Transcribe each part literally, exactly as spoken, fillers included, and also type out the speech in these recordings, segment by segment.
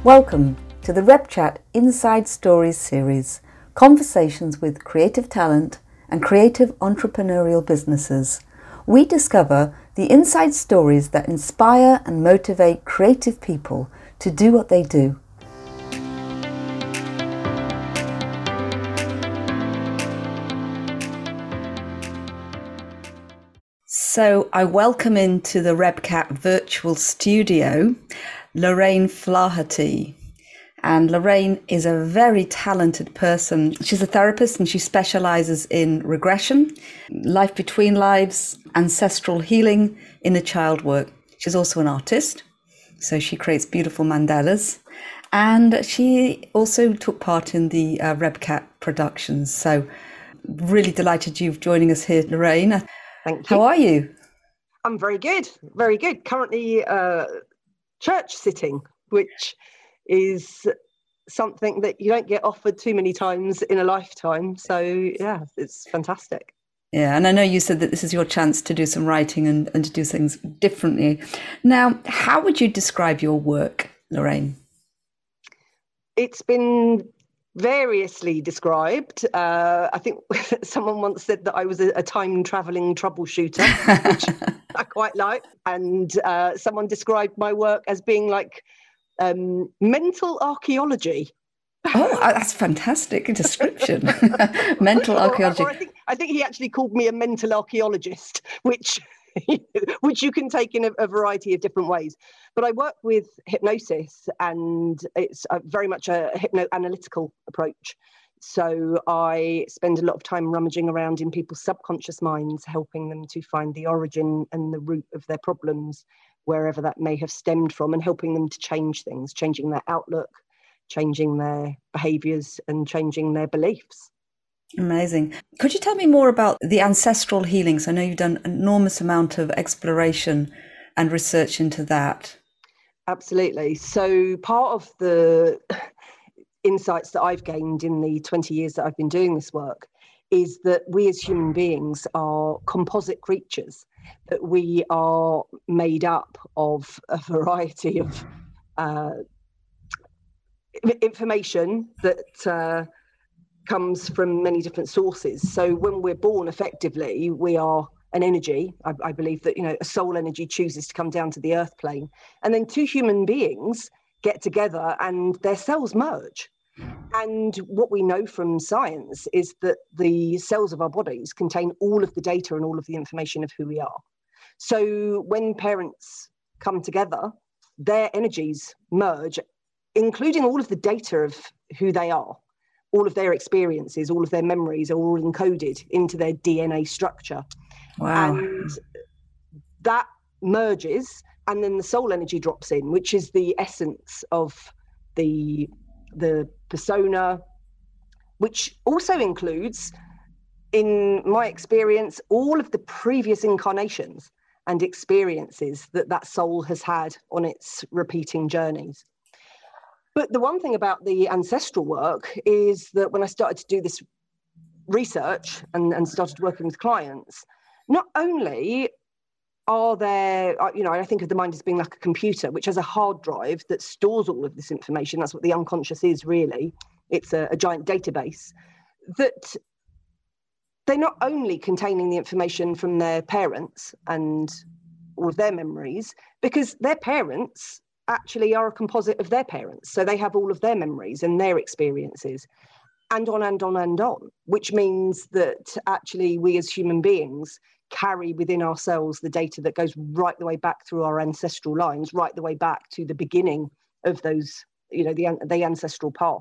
Welcome to the RepChat Inside Stories series, conversations with creative talent and creative entrepreneurial businesses. We discover the inside stories that inspire and motivate creative people to do what they do. So I welcome into the RepCat virtual studio Lorraine Flaherty. And Lorraine is a very talented person. She's a therapist and she specializes in regression, life between lives, ancestral healing, inner child work. She's also an artist, so she creates beautiful mandalas. And she also took part in the uh, RepCat productions. So really delighted you've joining us here, Lorraine. Thank you. How are you? I'm very good, very good. Currently uh, church sitting, which is something that you don't get offered too many times in a lifetime. So yeah, it's fantastic. Yeah, and I know you said that this is your chance to do some writing and, and to do things differently. Now, how would you describe your work, Lorraine? It's been variously described. Uh, I think someone once said that I was a, a time-travelling troubleshooter, which I quite like. And uh, someone described my work as being like um, mental archaeology. Oh, that's a fantastic description. Mental archaeology. Or, or I think I think he actually called me a mental archaeologist, which which you can take in a, a variety of different ways. But I work with hypnosis, and it's a, very much a hypnoanalytical approach. So I spend a lot of time rummaging around in people's subconscious minds, helping them to find the origin and the root of their problems, wherever that may have stemmed from, and helping them to change things, changing their outlook, changing their behaviours and changing their beliefs. Amazing. Could you tell me more about the ancestral healings? I know you've done an enormous amount of exploration and research into that. Absolutely. So part of the insights that I've gained in the twenty years that I've been doing this work is that we as human beings are composite creatures, that we are made up of a variety of uh, information that uh, comes from many different sources. So when we're born, effectively, we are an energy. I, I believe that, you know, a soul energy chooses to come down to the earth plane, and then two human beings get together and their cells merge. And what we know from science is that the cells of our bodies contain all of the data and all of the information of who we are. So when parents come together, their energies merge, including all of the data of who they are. All of their experiences, all of their memories are all encoded into their D N A structure. Wow. And that merges, and then the soul energy drops in, which is the essence of the, the persona, which also includes, in my experience, all of the previous incarnations and experiences that that soul has had on its repeating journeys. But the one thing about the ancestral work is that when I started to do this research and, and started working with clients, not only are there, you know, I think of the mind as being like a computer, which has a hard drive that stores all of this information. That's what the unconscious is, really. It's a, a giant database, that they're not only containing the information from their parents and all of their memories, because their parents actually are a composite of their parents. So they have all of their memories and their experiences, and on and on and on, which means that actually we as human beings carry within ourselves the data that goes right the way back through our ancestral lines, right the way back to the beginning of those, you know, the, the ancestral path.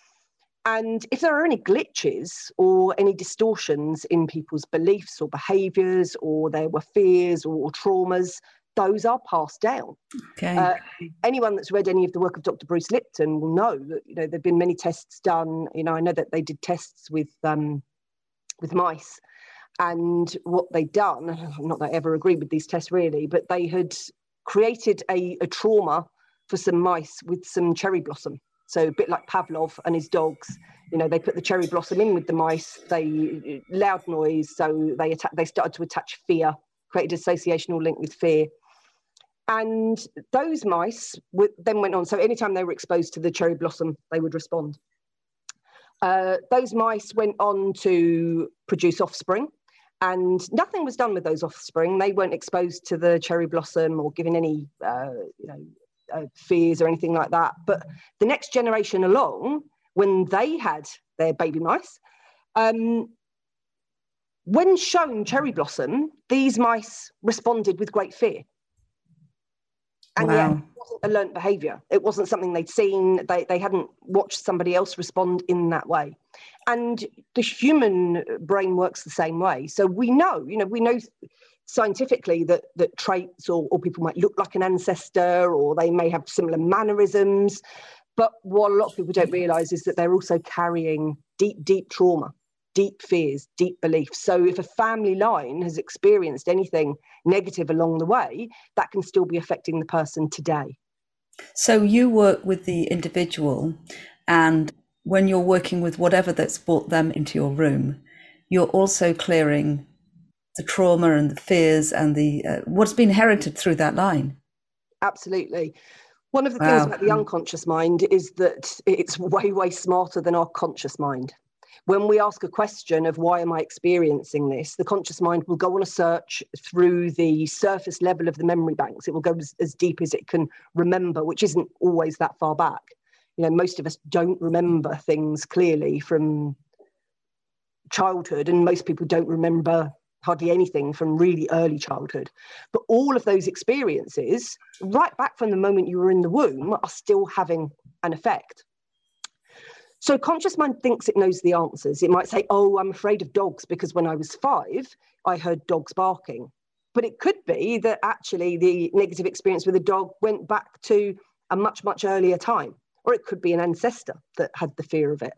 And if there are any glitches or any distortions in people's beliefs or behaviours, or there were fears or, or traumas, those are passed down. Okay. Uh, anyone that's read any of the work of Doctor Bruce Lipton will know that, you know, there've been many tests done. You know, I know that they did tests with um, with mice, and what they'd done, not that I ever agreed with these tests really, but they had created a, a trauma for some mice with some cherry blossom. So a bit like Pavlov and his dogs, you know, they put the cherry blossom in with the mice, they loud noise, so they atta- they started to attach fear, created associational link with fear. And those mice w- then went on. So anytime they were exposed to the cherry blossom, they would respond. Uh, those mice went on to produce offspring, and nothing was done with those offspring. They weren't exposed to the cherry blossom or given any uh, you know, uh, fears or anything like that. But the next generation along, when they had their baby mice, um, when shown cherry blossom, these mice responded with great fear. And wow. yet it wasn't a learnt behaviour. It wasn't something they'd seen. They, they hadn't watched somebody else respond in that way. And the human brain works the same way. So we know, you know, we know scientifically that, that traits or, or people might look like an ancestor, or they may have similar mannerisms. But what a lot of people don't realise is that they're also carrying deep, deep trauma, deep fears, deep beliefs. So if a family line has experienced anything negative along the way, that can still be affecting the person today. So you work with the individual, and when you're working with whatever that's brought them into your room, you're also clearing the trauma and the fears and the uh, what's been inherited through that line. Absolutely. One of the Wow. things about the unconscious mind is that it's way, way smarter than our conscious mind. When we ask a question of why am I experiencing this, the conscious mind will go on a search through the surface level of the memory banks. It will go as, as deep as it can remember, which isn't always that far back. You know, most of us don't remember things clearly from childhood, and most people don't remember hardly anything from really early childhood. But all of those experiences, right back from the moment you were in the womb, are still having an effect. So conscious mind thinks it knows the answers. It might say, oh, I'm afraid of dogs because when I was five, I heard dogs barking. But it could be that actually the negative experience with a dog went back to a much, much earlier time. Or it could be an ancestor that had the fear of it.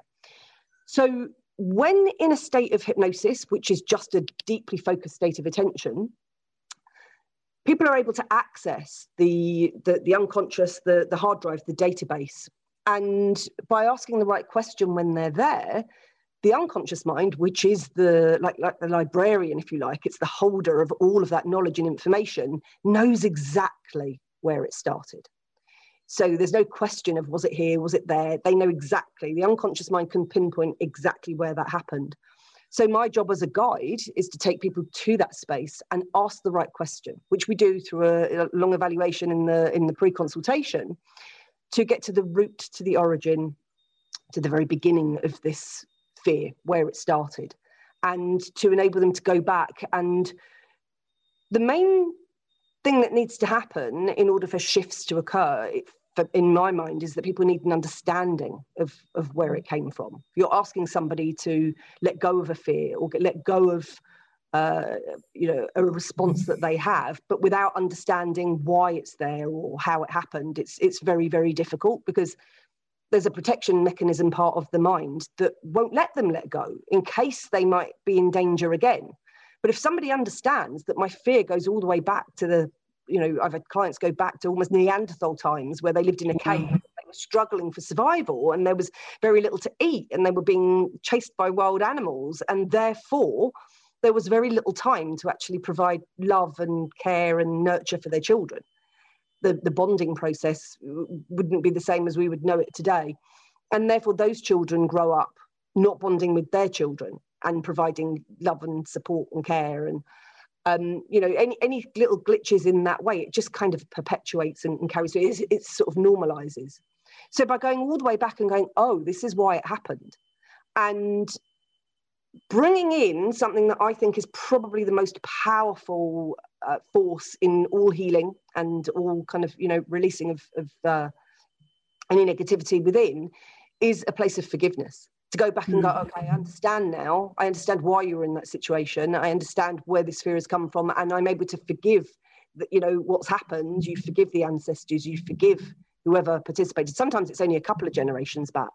So when in a state of hypnosis, which is just a deeply focused state of attention, people are able to access the, the, the unconscious, the, the hard drive, the database. And by asking the right question when they're there, the unconscious mind, which is the like, like the librarian, if you like, it's the holder of all of that knowledge and information, knows exactly where it started. So there's no question of was it here, was it there? They know exactly. The unconscious mind can pinpoint exactly where that happened. So my job as a guide is to take people to that space and ask the right question, which we do through a, a long evaluation in the in the pre-consultation, to get to the root, to the origin, to the very beginning of this fear, where it started, and to enable them to go back. And the main thing that needs to happen in order for shifts to occur, in my mind, is that people need an understanding of, of where it came from. You're asking somebody to let go of a fear or get, let go of uh, you know, a response that they have, but without understanding why it's there or how it happened, it's it's very, very difficult, because there's a protection mechanism part of the mind that won't let them let go in case they might be in danger again. But if somebody understands that my fear goes all the way back to the, you know, I've had clients go back to almost Neanderthal times, where they lived in a cave, they were struggling for survival, and there was very little to eat, and they were being chased by wild animals, and therefore there was very little time to actually provide love and care and nurture for their children. The, the bonding process wouldn't be the same as we would know it today. And therefore those children grow up not bonding with their children and providing love and support and care. And, um, you know, any, any little glitches in that way, it just kind of perpetuates and, and carries through. It, it sort of normalizes. So by going all the way back and going, oh, this is why it happened, and bringing in something that I think is probably the most powerful uh, force in all healing and all kind of, you know, releasing of, of uh, any negativity within, is a place of forgiveness. To go back and go, okay, I understand now. I understand why you were in that situation. I understand where this fear has come from, and I'm able to forgive, the, you know, what's happened. You forgive the ancestors. You forgive whoever participated. Sometimes it's only a couple of generations back,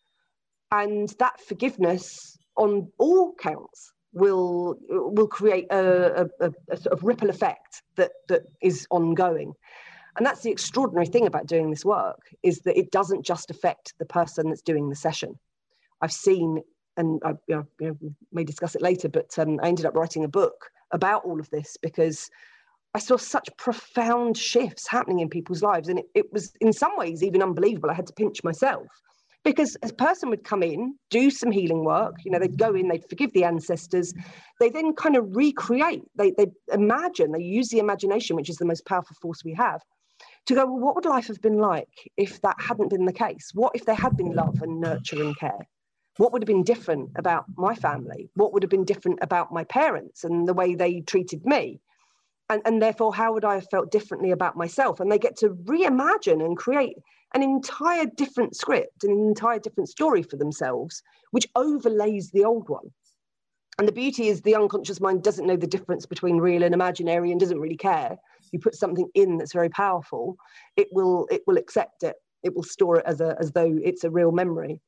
and that forgiveness on all counts will will create a, a, a sort of ripple effect that that is ongoing. And that's the extraordinary thing about doing this work, is that it doesn't just affect the person that's doing the session. I've seen, and I you know, you know, we may discuss it later, but um, I ended up writing a book about all of this, because I saw such profound shifts happening in people's lives. And it, it was in some ways even unbelievable. I had to pinch myself because a person would come in, do some healing work, you know, they'd go in, they'd forgive the ancestors. They then kind of recreate, they, they imagine, they use the imagination, which is the most powerful force we have, to go, well, what would life have been like if that hadn't been the case? What if there had been love and nurture and care? What would have been different about my family? What would have been different about my parents and the way they treated me? And, and therefore, how would I have felt differently about myself? And they get to reimagine and create an entire different script, an entire different story for themselves, which overlays the old one. And the beauty is the unconscious mind doesn't know the difference between real and imaginary and doesn't really care. You put something in that's very powerful, it will it will accept it. It will store it as a as though it's a real memory.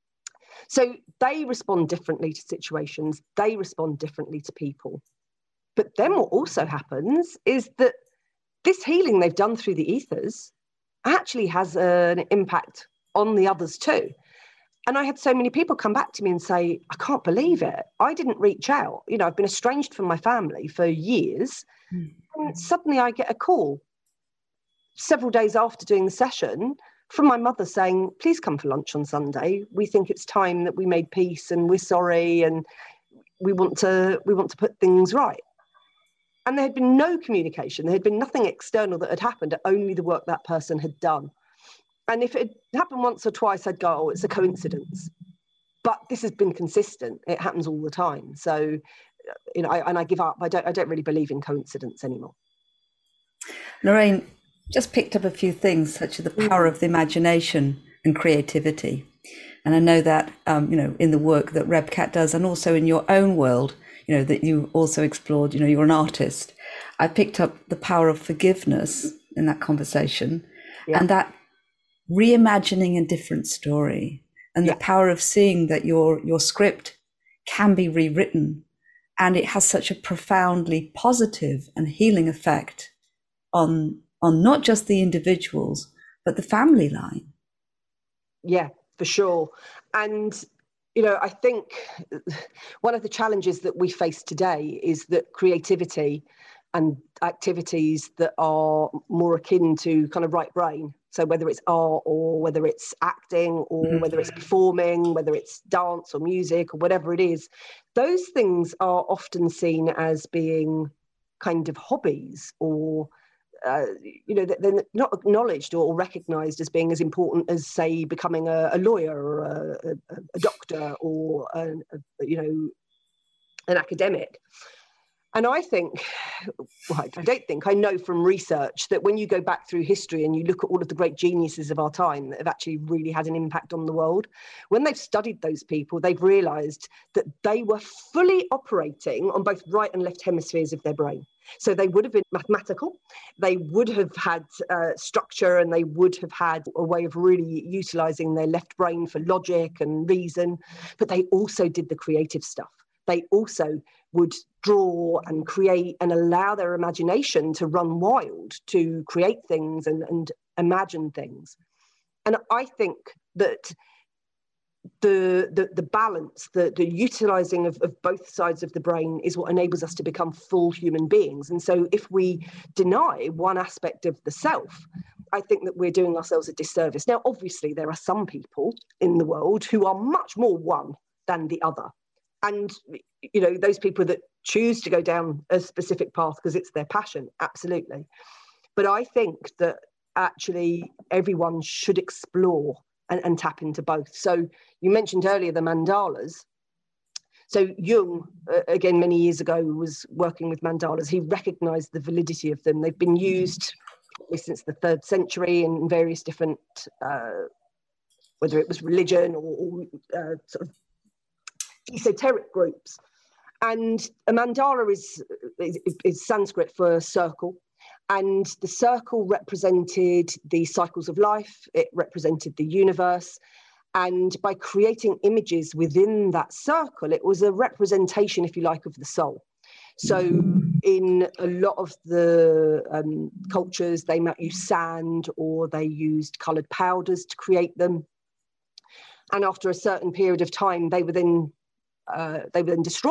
So they respond differently to situations. They respond differently to people. But then what also happens is that this healing they've done through the ethers actually has an impact on the others too. And I had so many people come back to me and say, I can't believe it. I didn't reach out. You know, I've been estranged from my family for years. Mm. And suddenly I get a call several days after doing the session from my mother saying, please come for lunch on Sunday. We think it's time that we made peace and we're sorry and we want to, we want to put things right. And there had been no communication. There had been nothing external that had happened, only the work that person had done. And if it had happened once or twice, I'd go, oh, it's a coincidence. But this has been consistent. It happens all the time. So, you know, I, and I give up. I don't, I don't really believe in coincidence anymore. Lorraine, just picked up a few things, such as the power of the imagination and creativity. And I know that, um, you know, in the work that RebCat does, and also in your own world, you know, that you also explored, you know, you're an artist. I picked up the power of forgiveness in that conversation, yeah. and that reimagining a different story, and yeah. the power of seeing that your your script can be rewritten, and it has such a profoundly positive and healing effect on on not just the individuals, but the family line. Yeah, for sure. And you know, I think one of the challenges that we face today is that creativity and activities that are more akin to kind of right brain, so whether it's art or whether it's acting or mm-hmm. whether it's performing, whether it's dance or music or whatever it is, those things are often seen as being kind of hobbies, or Uh, you know, they're not acknowledged or recognised as being as important as, say, becoming a, a lawyer or a, a, a doctor or, a, a, you know, an academic. And I think, well, I don't think, I know from research that when you go back through history and you look at all of the great geniuses of our time that have actually really had an impact on the world, when they've studied those people, they've realised that they were fully operating on both right and left hemispheres of their brain. So they would have been mathematical, they would have had uh, structure, and they would have had a way of really utilising their left brain for logic and reason, but they also did the creative stuff. They also would draw and create and allow their imagination to run wild, to create things and, and imagine things. And I think that the the, the balance, the, the utilising of, of both sides of the brain is what enables us to become full human beings. And so if we deny one aspect of the self, I think that we're doing ourselves a disservice. Now, obviously, there are some people in the world who are much more one than the other. And, you know, those people that choose to go down a specific path because it's their passion, absolutely. But I think that actually everyone should explore and, and tap into both. So you mentioned earlier the mandalas. So Jung, uh, again, many years ago, was working with mandalas. He recognized the validity of them. They've been used since the third century in various different, uh, whether it was religion or, or uh, sort of esoteric groups. And a mandala is, is, is Sanskrit for circle. And the circle represented the cycles of life. It represented the universe. And by creating images within that circle, it was a representation, if you like, of the soul. So in a lot of the um, cultures, they might use sand, or they used coloured powders to create them. And after a certain period of time, they were then uh, they were then destroyed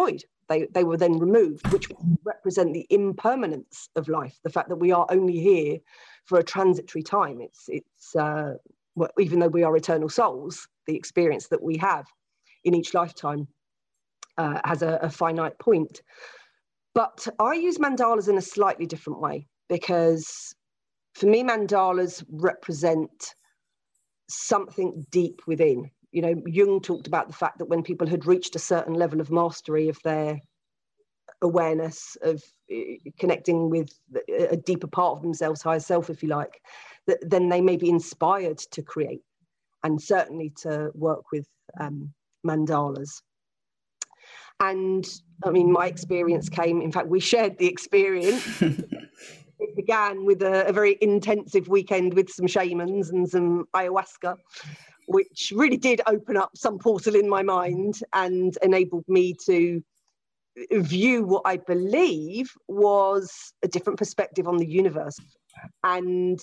They, they were then removed, which represent the impermanence of life, the fact that we are only here for a transitory time. It's, it's uh, well, even though we are eternal souls, the experience that we have in each lifetime uh, has a, a finite point. But I use mandalas in a slightly different way, because for me, mandalas represent something deep within. You know, Jung talked about the fact that when people had reached a certain level of mastery of their awareness, of uh, connecting with a deeper part of themselves, higher self, if you like, that then they may be inspired to create, and certainly to work with um, mandalas. And I mean, my experience came, in fact, we shared the experience. It began with a, a very intensive weekend with some shamans and some ayahuasca, which really did open up some portal in my mind and enabled me to view what I believe was a different perspective on the universe. And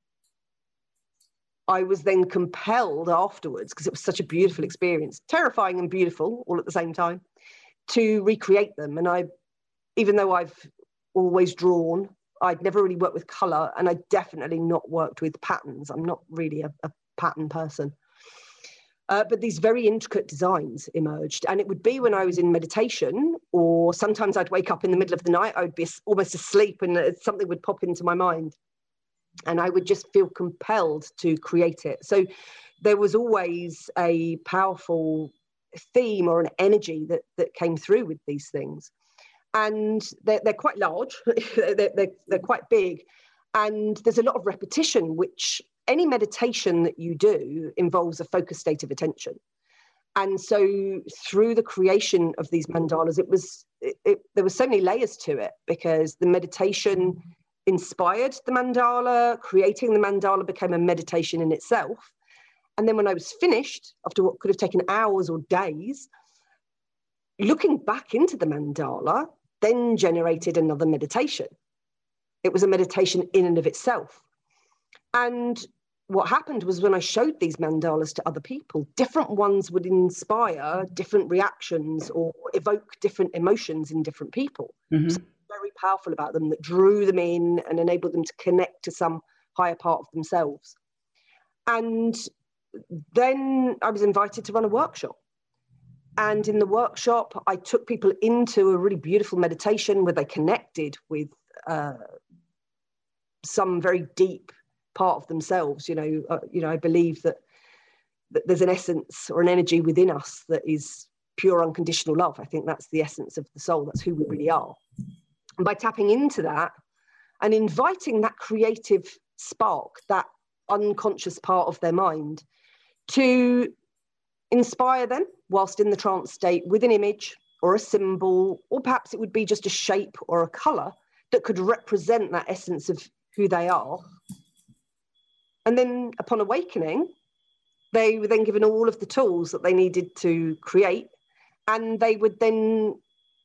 I was then compelled afterwards, because it was such a beautiful experience, terrifying and beautiful all at the same time, to recreate them. And I, even though I've always drawn, I'd never really worked with colour, and I definitely not worked with patterns. I'm not really a, a pattern person. Uh, but these very intricate designs emerged, and it would be when I was in meditation, or sometimes I'd wake up in the middle of the night. I would be almost asleep, and something would pop into my mind, and I would just feel compelled to create it. So there was always a powerful theme or an energy that that came through with these things, and they're, they're quite large. they're, they're, they're quite big, and there's a lot of repetition, which any meditation that you do involves a focused state of attention. And so through the creation of these mandalas, it was it, it, there were so many layers to it, because the meditation inspired the mandala. Creating the mandala became a meditation in itself. And then when I was finished, after what could have taken hours or days, looking back into the mandala then generated another meditation. It was a meditation in and of itself. And what happened was, when I showed these mandalas to other people, different ones would inspire different reactions or evoke different emotions in different people. Mm-hmm. So very powerful about them, that drew them in and enabled them to connect to some higher part of themselves. And then I was invited to run a workshop. And in the workshop, I took people into a really beautiful meditation where they connected with uh, some very deep part of themselves. You know, uh, you know, I believe that, that there's an essence or an energy within us that is pure unconditional love. I think that's the essence of the soul. That's who we really are. And by tapping into that and inviting that creative spark, that unconscious part of their mind, to inspire them whilst in the trance state with an image or a symbol, or perhaps it would be just a shape or a colour that could represent that essence of who they are. And then upon awakening, they were then given all of the tools that they needed to create, and they would then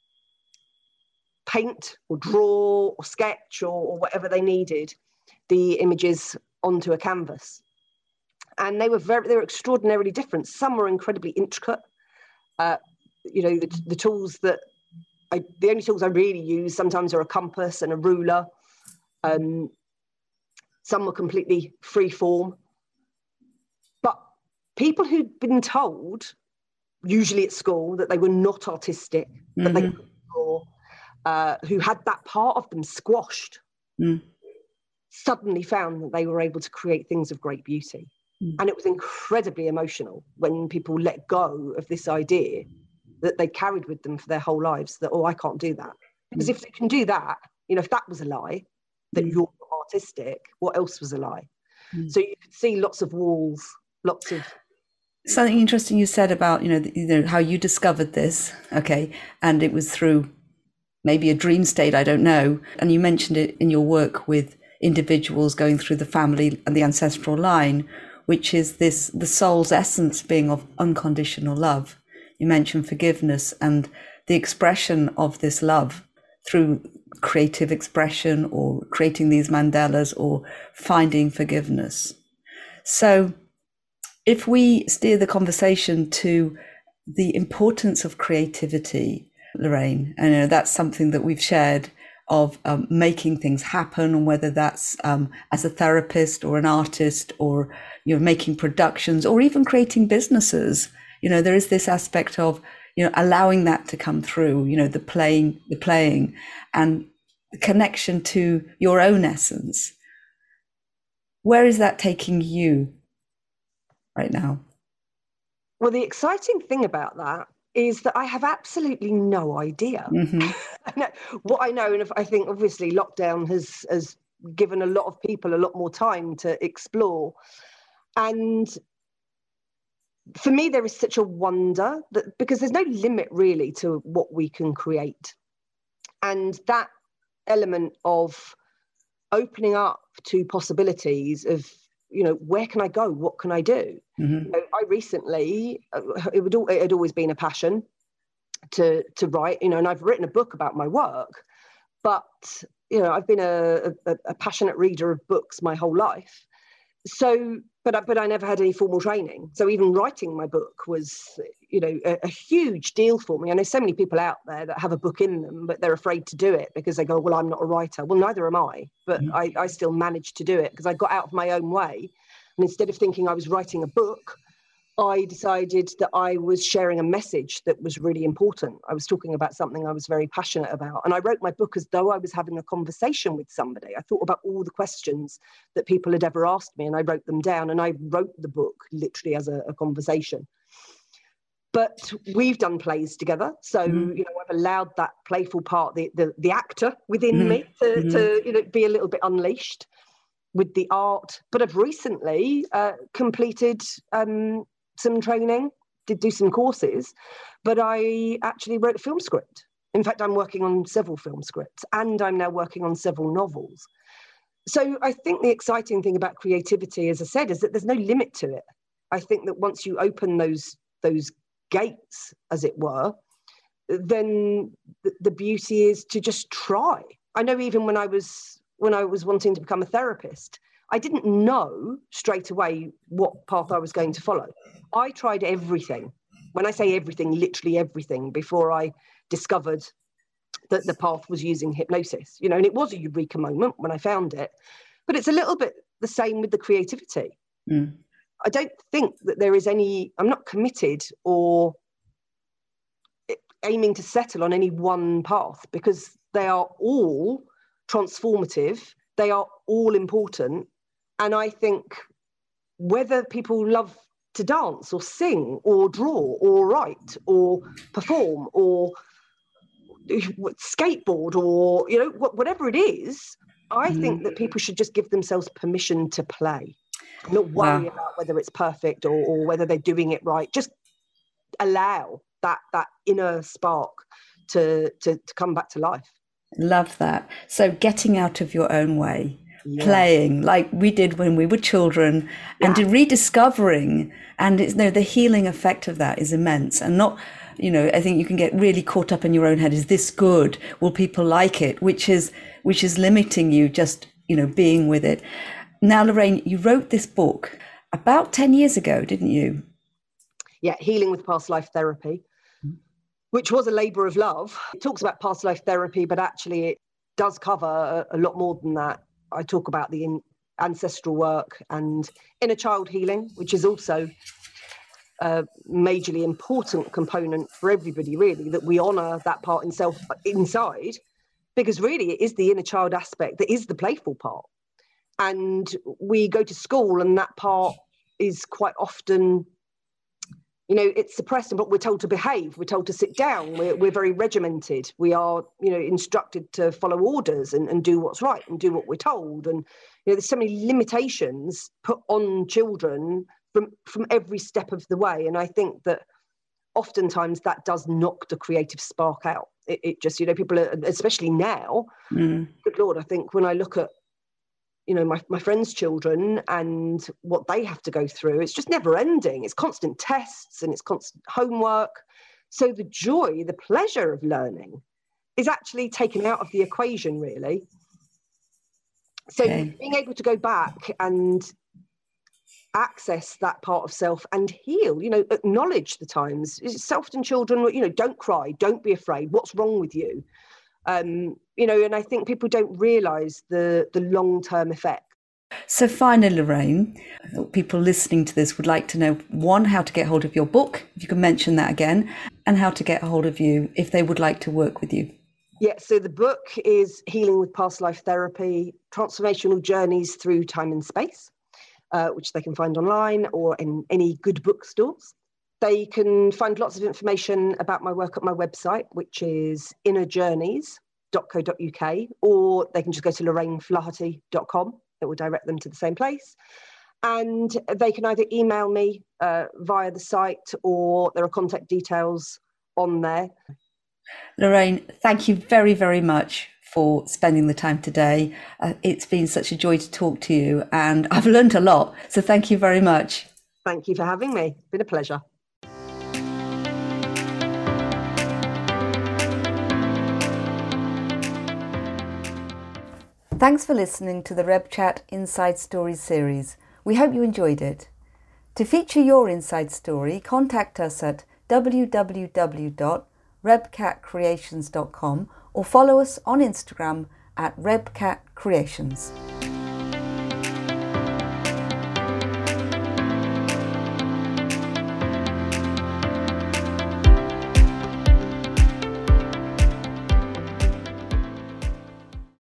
paint or draw or sketch or, or whatever they needed the images onto a canvas. And they were very, they were extraordinarily different. Some were incredibly intricate. Uh, you know, the, the tools that I, the only tools I really use sometimes are a compass and a ruler. Um, some were completely free form. But people who'd been told, usually at school, that they were not artistic, mm-hmm. that they couldn't draw, uh, who had that part of them squashed, mm. suddenly found that they were able to create things of great beauty. Mm. And it was incredibly emotional when people let go of this idea that they carried with them for their whole lives, that, oh, I can't do that. Because mm. if they can do that, you know, if that was a lie, that mm. you're not artistic, what else was a lie? Mm. So you could see lots of walls, lots of... Something interesting you said about, you know, the, you know, how you discovered this, okay, and it was through maybe a dream state, I don't know. And you mentioned it in your work with individuals going through the family and the ancestral line, which is this, the soul's essence being of unconditional love. You mentioned forgiveness and the expression of this love through creative expression or creating these mandalas or finding forgiveness. So if we steer the conversation to the importance of creativity Lorraine. And you know, that's something that we've shared of um, making things happen, and whether that's um, as a therapist or an artist, or you know, making productions, or even creating businesses. You know, there is this aspect of, you know, allowing that to come through. You know, the playing, the playing, and the connection to your own essence. Where is that taking you right now? Well, the exciting thing about that is that I have absolutely no idea. Mm-hmm. I know, what I know, and I think obviously lockdown has, has given a lot of people a lot more time to explore. And for me, there is such a wonder that, because there's no limit really to what we can create. And that element of opening up to possibilities of, you know, where can I go? What can I do? Mm-hmm. You know, I recently, it would it had always been a passion to to write, you know, and I've written a book about my work, but you know, I've been a, a, a passionate reader of books my whole life. So, but I, but I never had any formal training. So even writing my book was, you know, a, a huge deal for me. I know so many people out there that have a book in them, but they're afraid to do it because they go, well, I'm not a writer. Well, neither am I, but mm-hmm. I, I still managed to do it because I got out of my own way. And instead of thinking I was writing a book, I decided that I was sharing a message that was really important. I was talking about something I was very passionate about. And I wrote my book as though I was having a conversation with somebody. I thought about all the questions that people had ever asked me, and I wrote them down, and I wrote the book literally as a, a conversation. But we've done plays together. So, mm-hmm. you know, I've allowed that playful part, the the, the actor within mm-hmm. me to, mm-hmm. to, you know, be a little bit unleashed with the art. But I've recently uh, completed um, some training, did do some courses, but I actually wrote a film script. In fact, I'm working on several film scripts, and I'm now working on several novels. So I think the exciting thing about creativity, as I said, is that there's no limit to it. I think that once you open those, those gates, as it were, then the, the beauty is to just try. I know even when I was, when I was wanting to become a therapist, I didn't know straight away what path I was going to follow. I tried everything. When I say everything, literally everything, before I discovered that the path was using hypnosis. You know, and it was a eureka moment when I found it. But it's a little bit the same with the creativity. Mm. I don't think that there is any, I'm not committed or aiming to settle on any one path, because they are all transformative. They are all important. And I think whether people love to dance or sing or draw or write or perform or skateboard or, you know, whatever it is, I mm. think that people should just give themselves permission to play, not worry wow. about whether it's perfect or, or whether they're doing it right. Just allow that that inner spark to, to, to come back to life. Love that. So getting out of your own way. Yeah. Playing like we did when we were children, and yeah. rediscovering, and it's, you know, the healing effect of that is immense. And not, you know, I think you can get really caught up in your own head. Is this good? Will people like it? Which is which is limiting you just, you know, being with it. Now, Lorraine, you wrote this book about ten years ago, didn't you? Yeah, Healing with Past Life Therapy, which was a labour of love. It talks about past life therapy, but actually it does cover a, a lot more than that. I talk about the in, ancestral work and inner child healing, which is also a majorly important component for everybody, really, that we honour that part in self, inside, because really it is the inner child aspect that is the playful part. And we go to school and that part is quite often, you know, it's suppressed, but we're told to behave. We're told to sit down. We're, we're very regimented. We are, you know, instructed to follow orders and, and do what's right and do what we're told. And, you know, there's so many limitations put on children from, from every step of the way. And I think that oftentimes that does knock the creative spark out. It, it just, you know, people are, especially now, mm. good Lord, I think when I look at, you know, my, my friends' children and what they have to go through, it's just never ending. It's constant tests and it's constant homework. So the joy, the pleasure of learning is actually taken out of the equation, really. So okay. being able to go back and access that part of self and heal, you know, acknowledge the times. So often children, you know, don't cry, don't be afraid, what's wrong with you? Um, you know, and I think people don't realise the, the long-term effect. So finally, Lorraine, people listening to this would like to know, one, how to get hold of your book, if you can mention that again, and how to get hold of you if they would like to work with you. Yeah, so the book is Healing with Past Life Therapy, Transformational Journeys Through Time and Space, uh, which they can find online or in any good bookstores. They can find lots of information about my work at my website, which is inner journeys dot co dot uk, or they can just go to lorraine flaherty dot com. It will direct them to the same place. And they can either email me uh, via the site, or there are contact details on there. Lorraine, thank you very, very much for spending the time today. Uh, it's been such a joy to talk to you, and I've learned a lot. So thank you very much. Thank you for having me. It's been a pleasure. Thanks for listening to the RebChat Inside Stories series. We hope you enjoyed it. To feature your inside story, contact us at w w w dot rebcat creations dot com or follow us on Instagram at rebcat creations.